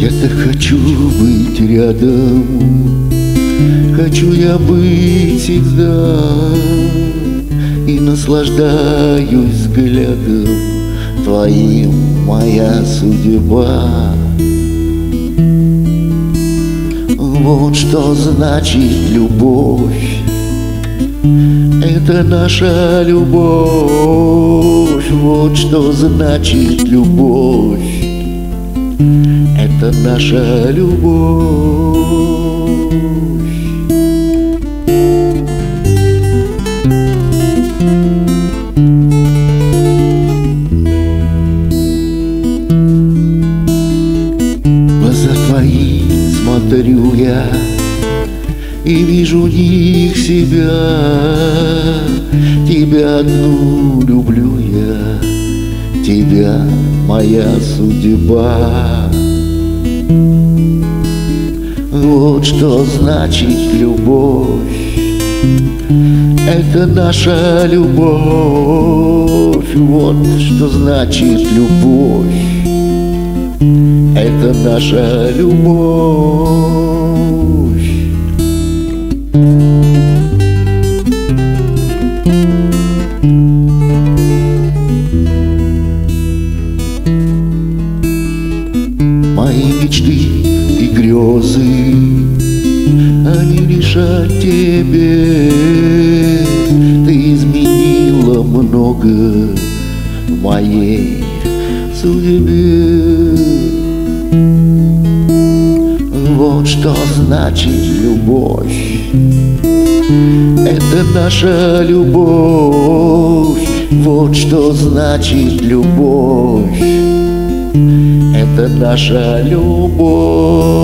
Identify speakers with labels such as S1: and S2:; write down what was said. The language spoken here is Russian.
S1: Я так хочу быть рядом, хочу я быть всегда, и наслаждаюсь взглядом твоим, моя судьба. Вот что значит любовь, это наша любовь. Вот что значит любовь, это наша любовь. Глаза твои смотрю я и вижу в них себя. Тебя одну люблю я, тебя моя судьба. Вот что значит любовь, это наша любовь. Вот что значит любовь, это наша любовь. Мои мечты и грезы, они лишь о тебе. Ты изменила много в моей судьбе. Вот что значит любовь, это наша любовь. Вот что значит любовь, это наша любовь.